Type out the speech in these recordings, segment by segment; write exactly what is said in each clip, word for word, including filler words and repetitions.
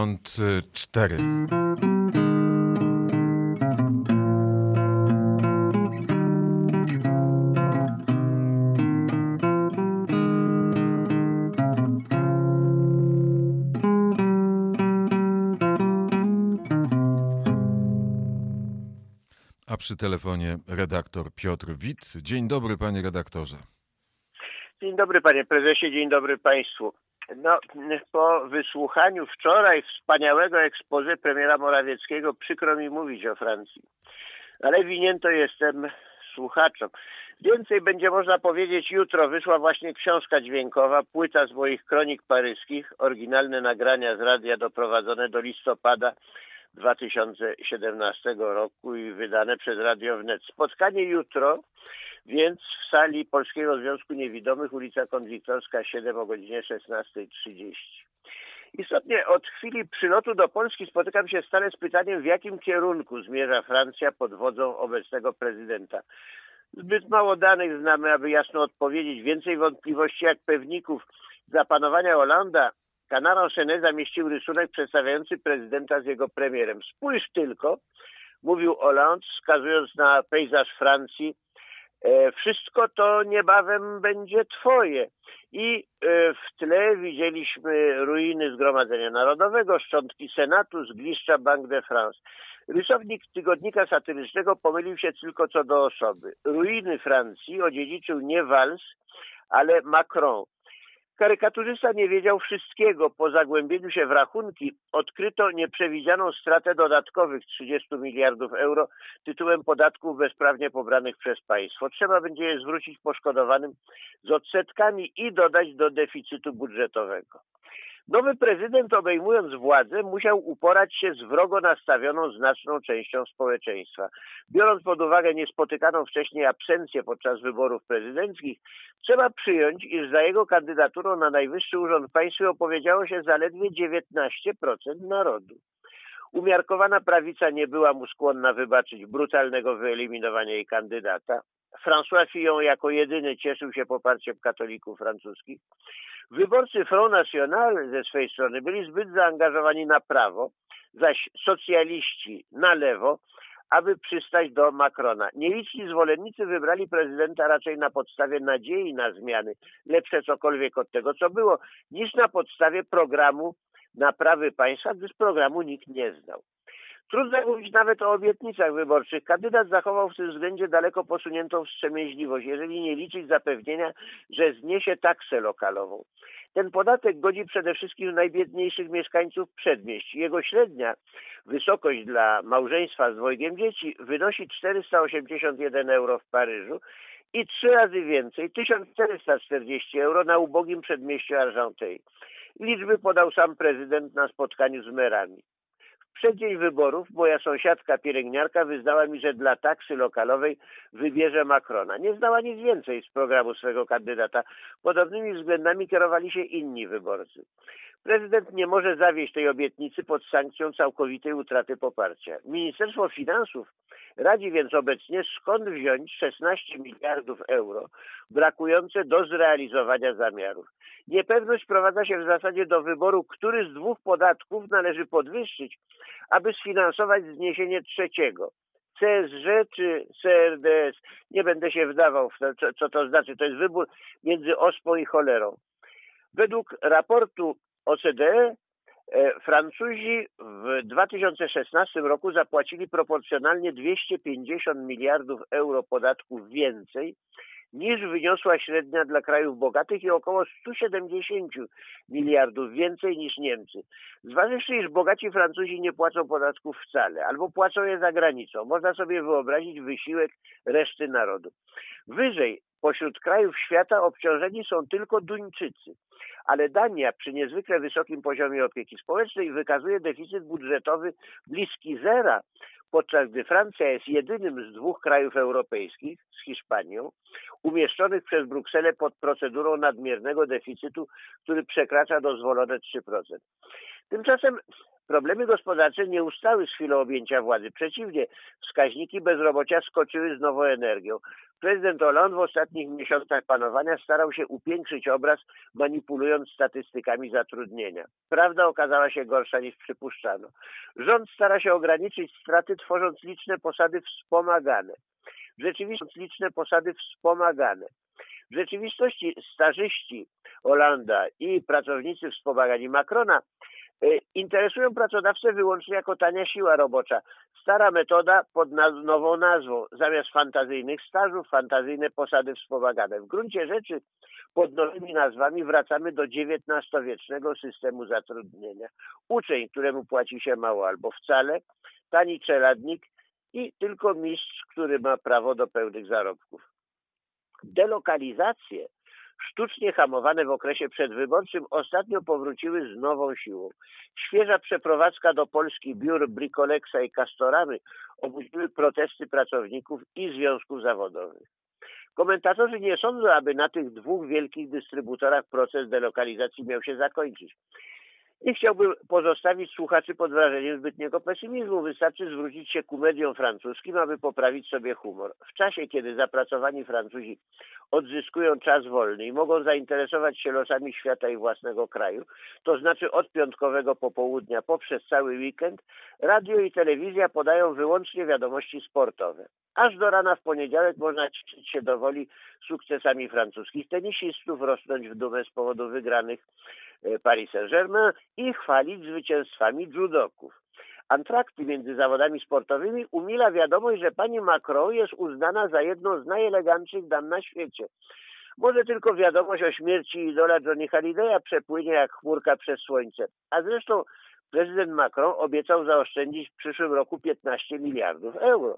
cztery. A przy telefonie redaktor Piotr Wit. Dzień dobry, panie redaktorze. Dzień dobry, panie prezesie, dzień dobry państwu. No, po wysłuchaniu wczoraj wspaniałego exposé premiera Morawieckiego przykro mi mówić o Francji, ale winien to jestem słuchaczom. Więcej będzie można powiedzieć jutro. Wyszła właśnie książka dźwiękowa, płyta z moich kronik paryskich, oryginalne nagrania z radia doprowadzone do listopada dwa tysiące siedemnastego roku i wydane przez Radio Wnet. Spotkanie jutro, więc w sali Polskiego Związku Niewidomych, ulica Konwiktorska siedem o godzinie szesnasta trzydzieści. Istotnie od chwili przylotu do Polski spotykam się stale z pytaniem, w jakim kierunku zmierza Francja pod wodzą obecnego prezydenta. Zbyt mało danych znamy, aby jasno odpowiedzieć. Więcej wątpliwości jak pewników. Za panowania Hollanda Canard Enchaîné zamieścił rysunek przedstawiający prezydenta z jego premierem. Spójrz tylko, mówił Hollande, wskazując na pejzaż Francji, e, wszystko to niebawem będzie twoje. I e, w tle widzieliśmy ruiny Zgromadzenia Narodowego, szczątki Senatu, zgliszcza Banque de France. Rysownik tygodnika satyrycznego pomylił się tylko co do osoby. Ruiny Francji odziedziczył nie Valls, ale Macron. Karykaturzysta nie wiedział wszystkiego. Po zagłębieniu się w rachunki odkryto nieprzewidzianą stratę dodatkowych trzydziestu miliardów euro tytułem podatków bezprawnie pobranych przez państwo. Trzeba będzie je zwrócić poszkodowanym z odsetkami i dodać do deficytu budżetowego. Nowy prezydent, obejmując władzę, musiał uporać się z wrogo nastawioną znaczną częścią społeczeństwa. Biorąc pod uwagę niespotykaną wcześniej absencję podczas wyborów prezydenckich, trzeba przyjąć, iż za jego kandydaturą na najwyższy urząd w państwie opowiedziało się zaledwie dziewiętnaście procent narodu. Umiarkowana prawica nie była mu skłonna wybaczyć brutalnego wyeliminowania jej kandydata. François Fillon jako jedyny cieszył się poparciem katolików francuskich. Wyborcy Front National ze swej strony byli zbyt zaangażowani na prawo, zaś socjaliści na lewo, aby przystać do Macrona. Nieliczni zwolennicy wybrali prezydenta raczej na podstawie nadziei na zmiany, lepsze cokolwiek od tego, co było, niż na podstawie programu naprawy państwa, gdyż programu nikt nie znał. Trudno mówić nawet o obietnicach wyborczych. Kandydat zachował w tym względzie daleko posuniętą wstrzemięźliwość, jeżeli nie liczyć zapewnienia, że zniesie taksę lokalową. Ten podatek godzi przede wszystkim najbiedniejszych mieszkańców przedmieść. Jego średnia wysokość dla małżeństwa z dwojgiem dzieci wynosi czterysta osiemdziesiąt jeden euro w Paryżu i trzy razy więcej, tysiąc czterysta czterdzieści euro na ubogim przedmieściu Argenteuil. Liczby podał sam prezydent na spotkaniu z merami. W przeddzień wyborów moja sąsiadka pielęgniarka wyznała mi, że dla taksy lokalowej wybierze Macrona. Nie znała nic więcej z programu swego kandydata. Podobnymi względami kierowali się inni wyborcy. Prezydent nie może zawieść tej obietnicy pod sankcją całkowitej utraty poparcia. Ministerstwo Finansów radzi więc obecnie, skąd wziąć szesnaście miliardów euro brakujące do zrealizowania zamiarów. Niepewność sprowadza się w zasadzie do wyboru, który z dwóch podatków należy podwyższyć, aby sfinansować zniesienie trzeciego. C S G czy C R D S? Nie będę się wdawał w to, co, co to znaczy. To jest wybór między ospą i cholerą. Według raportu O C D E e, Francuzi w dwa tysiące szesnastym roku zapłacili proporcjonalnie dwieście pięćdziesiąt miliardów euro podatków więcej niż wyniosła średnia dla krajów bogatych i około sto siedemdziesiąt miliardów więcej niż Niemcy. Zważywszy, iż bogaci Francuzi nie płacą podatków wcale, albo płacą je za granicą, można sobie wyobrazić wysiłek reszty narodu. Wyżej pośród krajów świata obciążeni są tylko Duńczycy, ale Dania przy niezwykle wysokim poziomie opieki społecznej wykazuje deficyt budżetowy bliski zera, podczas gdy Francja jest jedynym z dwóch krajów europejskich, z Hiszpanią, umieszczonych przez Brukselę pod procedurą nadmiernego deficytu, który przekracza dozwolone trzy procent. Tymczasem Problemy gospodarcze nie ustały z chwilą objęcia władzy. Przeciwnie, wskaźniki bezrobocia skoczyły z nową energią. Prezydent Hollande w ostatnich miesiącach panowania starał się upiększyć obraz, manipulując statystykami zatrudnienia. Prawda okazała się gorsza niż przypuszczano. Rząd stara się ograniczyć straty, tworząc liczne posady wspomagane. W rzeczywistości liczne posady wspomagane. W rzeczywistości stażyści Hollanda i pracownicy wspomagani Macrona interesują pracodawcę wyłącznie jako tania siła robocza. Stara metoda pod naz- nową nazwą. Zamiast fantazyjnych stażów, fantazyjne posady wspomagane. W gruncie rzeczy pod nowymi nazwami wracamy do dziewiętnastowiecznego systemu zatrudnienia. Uczeń, któremu płaci się mało albo wcale, tani czeladnik i tylko mistrz, który ma prawo do pełnych zarobków. Delokalizacje, sztucznie hamowane w okresie przedwyborczym, ostatnio powróciły z nową siłą. Świeża przeprowadzka do Polski biur Bricolexa i Castoramy obudziły protesty pracowników i związków zawodowych. Komentatorzy nie sądzą, aby na tych dwóch wielkich dystrybutorach proces delokalizacji miał się zakończyć. Nie chciałbym pozostawić słuchaczy pod wrażeniem zbytniego pesymizmu. Wystarczy zwrócić się ku mediom francuskim, aby poprawić sobie humor. W czasie, kiedy zapracowani Francuzi odzyskują czas wolny i mogą zainteresować się losami świata i własnego kraju, to znaczy od piątkowego popołudnia poprzez cały weekend, radio i telewizja podają wyłącznie wiadomości sportowe. Aż do rana w poniedziałek można cieszyć się do woli sukcesami francuskich tenisistów, rosnąć w dumę z powodu wygranych Paris Saint-Germain i chwalić zwycięstwami judoków. Antrakty między zawodami sportowymi umila wiadomość, że pani Macron jest uznana za jedną z najelegantszych dam na świecie. Może tylko wiadomość o śmierci idola Johnny Hallidaya przepłynie jak chmurka przez słońce. A zresztą prezydent Macron obiecał zaoszczędzić w przyszłym roku piętnaście miliardów euro.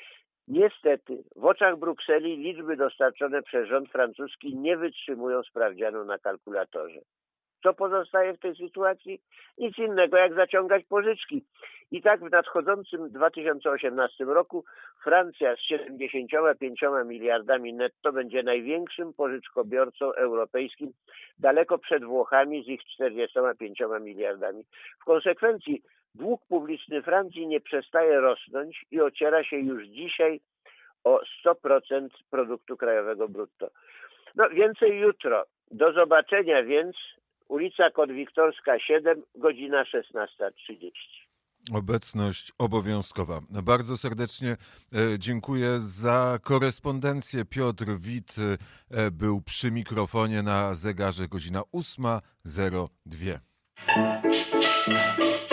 Niestety, w oczach Brukseli liczby dostarczone przez rząd francuski nie wytrzymują sprawdzianu na kalkulatorze. Co pozostaje w tej sytuacji? Nic innego jak zaciągać pożyczki. I tak w nadchodzącym dwa tysiące osiemnastym roku Francja z siedemdziesięcioma pięcioma miliardami netto będzie największym pożyczkobiorcą europejskim, daleko przed Włochami z ich czterdziestoma pięcioma miliardami. W konsekwencji dług publiczny Francji nie przestaje rosnąć i ociera się już dzisiaj o sto procent produktu krajowego brutto. No więcej jutro. Do zobaczenia więc. Ulica Konwiktorska siedem, godzina szesnasta trzydzieści. Obecność obowiązkowa. Bardzo serdecznie dziękuję za korespondencję. Piotr Wit był przy mikrofonie, na zegarze godzina ósma zero dwa.